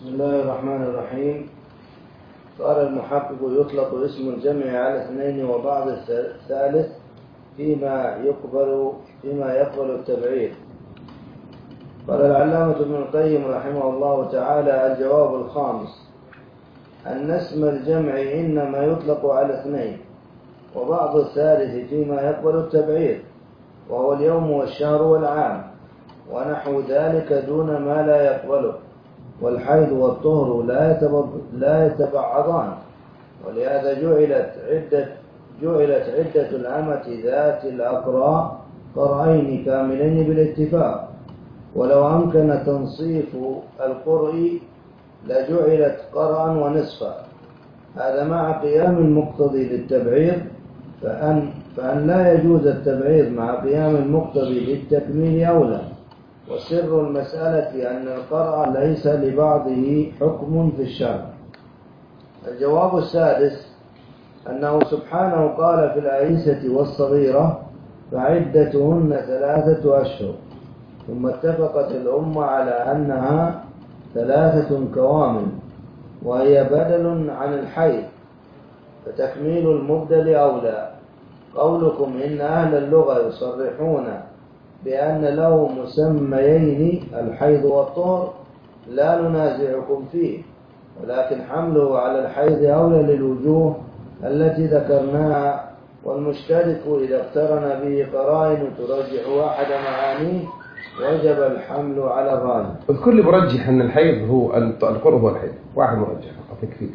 بسم الله الرحمن الرحيم. قال المحقق: يطلق اسم الجمع على اثنين وبعض الثالث فيما يقبل التبعير. قال العلامة ابن القيم رحمه الله تعالى: الجواب الخامس أن اسم الجمع إنما يطلق على اثنين وبعض الثالث فيما يقبل التبعير، وهو اليوم والشهر والعام ونحو ذلك دون ما لا يقبله، والحيض والطهر لا يتبعضان، ولهذا جعلت عدة الأمة ذات الأقراء قرأين كاملين بالاتفاق، ولو أمكن تنصيف القرء لجعلت قرأا ونصفا، هذا مع قيام المقتضي للتبعير، فأن لا يجوز التبعير مع قيام المقتضي للتكميل أولى. وسر المسألة أن القرأ ليس لبعضه حكم في الشرع. الجواب السادس أنه سبحانه قال في الآيسة والصغيرة: فعدتهن 3 أشهر، ثم اتفقت الأمة على أنها 3 كوامل، وهي بدل عن الحيض، فتكميل المبدل أولى. قولكم إن أهل اللغة يصرحون بأن له مسميين الحيض والطهر لا ننازعكم فيه، ولكن حمله على الحيض أولى للوجوه التي ذكرناها، والمشترك إذا اقترن به قرائن ترجح واحد معانيه وجب الحمل على الراجح. الكل برجح أن الحيض هو القرء هو الحيض، واحد مرجح فقط يكفيك.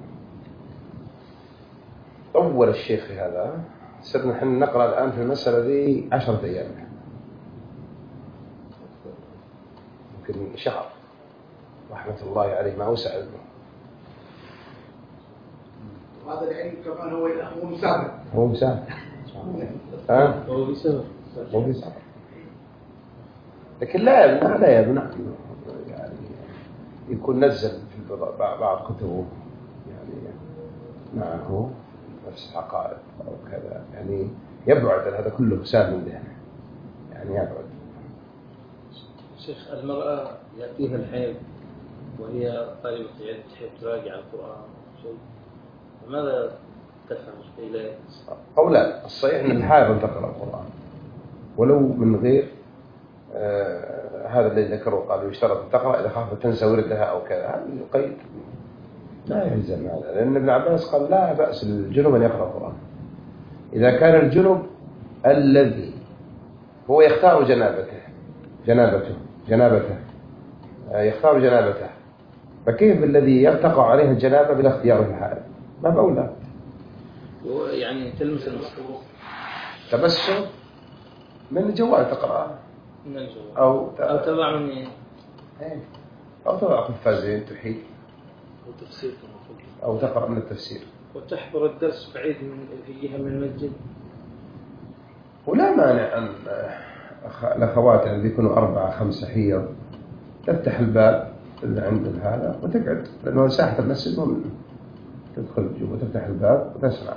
طول الشيخ في هذا، صرنا نحن نقرأ الآن في المسألة دي 10 أيام، يمكن شهر، رحمة الله عليه ما وسع له. هذا العلم كمان هو مسافر. هو مسافر. هو بيسافر. لكن لا يمنع يعني يكون نزل في بعض كتبه يعني معه نفس الحقائق أو كذا، يعني يبعد هذا كله مسافر من ذهنه، يعني يبعد. شيخ، المرأة يأتيها الحيض وهي طالبة علم تحب تراجع القرآن شيء، فماذا تفهم إليه؟ قولان: الصحيح أن الحائض تقرأ القرآن ولو من غير هذا الذي ذكره، قالوا يشترط أن تقرأ إذا خافت تنسى وردها أو كذا، هذا يقيد لا يلزم هذا، لأن ابن عباس قال لا بأس للجنوب أن يقرأ القرآن إذا كان الجنوب الذي هو يختار جنابته يختار جنابته، فكيف الذي يرتقى عليه الجنابة بلا اختيار الحائض؟ ما بأولى يعني تلمس المسطور تبسم من الجوال تقرأ من الجوال أو تضع من أو تضع قفازين تحيل أو تفسير أو تقرأ من التفسير، وتحضر الدرس بعيد في جهة من المسجد. ولا مانع أن الأخوات الذي يكونوا 4 5 حيض تفتح الباب اللي عند هذا وتقعد، لأنه ساحة المسجد ممنوع، تدخل جوا وتفتح الباب وتسمع،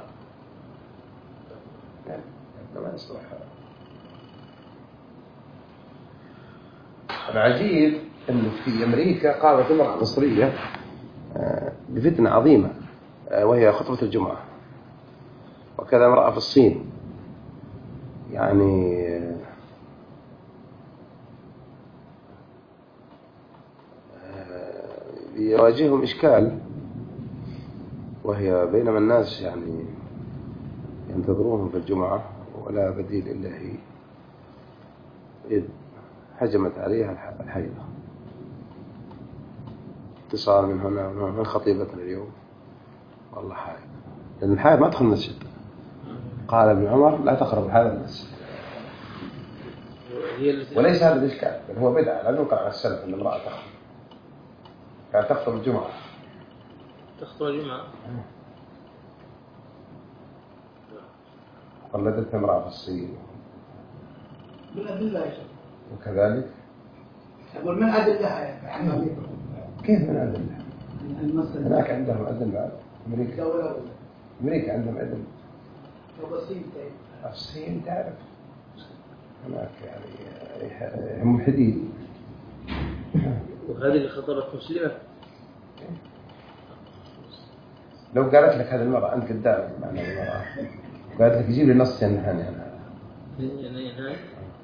يعني ما يصلح. العجيب أن في أمريكا قامت امرأة مصرية بفتنة عظيمة وهي خطبة الجمعة، وكذا امرأة في الصين، يعني يواجههم إشكال، وهي بينما الناس يعني ينتظرونهم في الجمعة ولا بديل إلا هي، إذ هجمت عليها الحيضة. اتصال من هنا من خطيبتنا اليوم: والله حائض، لأن الحائض ما تدخل المسجد. قال ابن عمر: لا تقرب هذا المسجد. وليس هذا الإشكال، بل هو بدعة، لا ننقل على السلف أن امرأة كانت تخطب الجمعة. تخطب الجمعة قلدتها امرأة في الصين من أدلة يا شيخ. وكذلك أقول من أدلة يعني كيف من أدلة؟ المسألة هناك عندهم أدلة. أمريكا عندهم أدلة. الصين تعرف هناك يعني هم ملحدين. وهذه اللي خطبت مسلمة لو قالت لك هذه المرأة أنت قدامك معنى المرأة قالت لك جيب لي نص ينهاني أنا ينهاني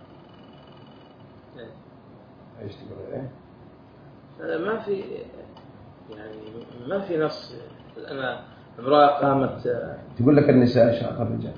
ايش تقول ايه؟ ما في يعني ما في نص. أنا امرأة قامت تقول لك النساء شاق الرجال.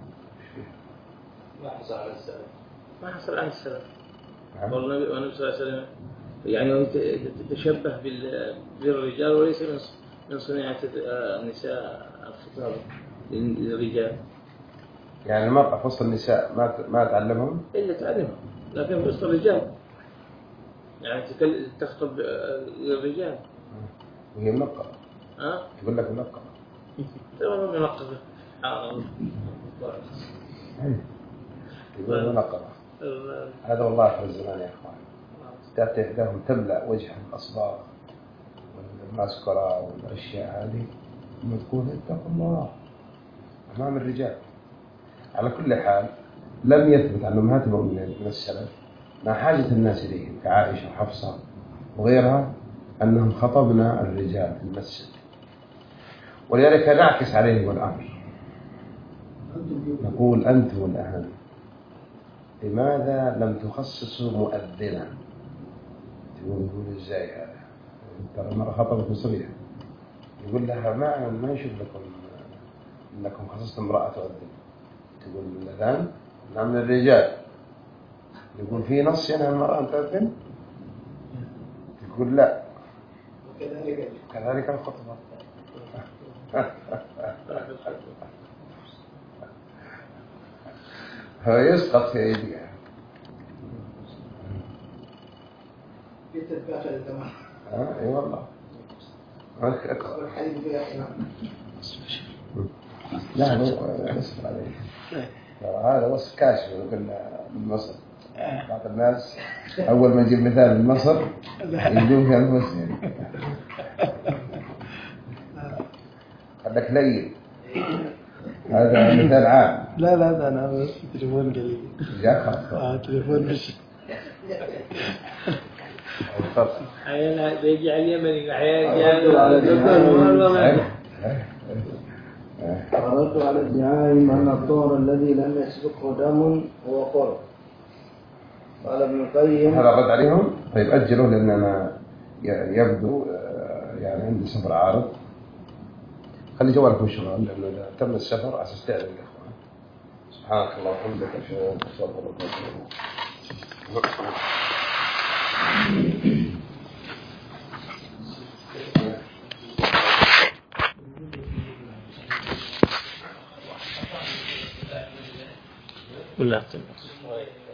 ما حصل على السلف. ما حصل عن السلف. والنبي صلى الله عليه وسلم يعني تتشبه بالرجال وليس من صناعة النساء الخطاب للرجال. يعني المرأة في وسط النساء ما تعلمهم؟ إلا تعلمهم، لكن في وسط الرجال يعني تخطب للرجال. وهي منقبة. تقول لك منقبة. تقول منقبة. يقول منقبة. هذا والله آخر الزمان يا إخوان. تأتي إحداهم تملأ وجهها بالأصباغ والماسكرا والأشياء هذه ثم تقول اتقوا الله أمام الرجال. على كل حال لم يثبت عن أمهات المؤمنين من السلف مع حاجة الناس إليهم كعائشة وحفصة وغيرها أنهم خطبنا الرجال في المسجد، ولذلك نعكس عليهم الأمر نقول أنتم الأهم لماذا لم تخصصوا مؤذنا؟ تقول إزاي هذا؟ ترى المرأة خطبت مصرية يقول لها ما يشوف لكم أنكم خصصتم امرأة تؤذن. تقول الأذان نعم من الرجال. يقول في نص ينهى المرأة أن تؤذن؟ تقول لا كذلك الخطبة. هو يسقط في أيديها. اي والله لا نصبر عليه. هذا وصف كاشف قلنا من مصر. بعض الناس أول ما يجيب مثال من مصر يجون في المسلم خلك لين. هذا مثال عام. لا ده أنا بس تليفون قليل. تليفون مش. أحيانا بيجي على اليمني أحيانا ورد على ادعائهم أن الطهر الذي لم يسبقه دم هو قرب. قال ابن القيم هذا رد عليهم. طيب أجلوا لأن أنا يبدو يعني عندي سفر عارض. خلي جوالك مشغول لأنه إذا تم السفر أستأذن الإخوان. سبحانك اللهم وبحمدك أشهد أن لا إله إلا أنت. ولا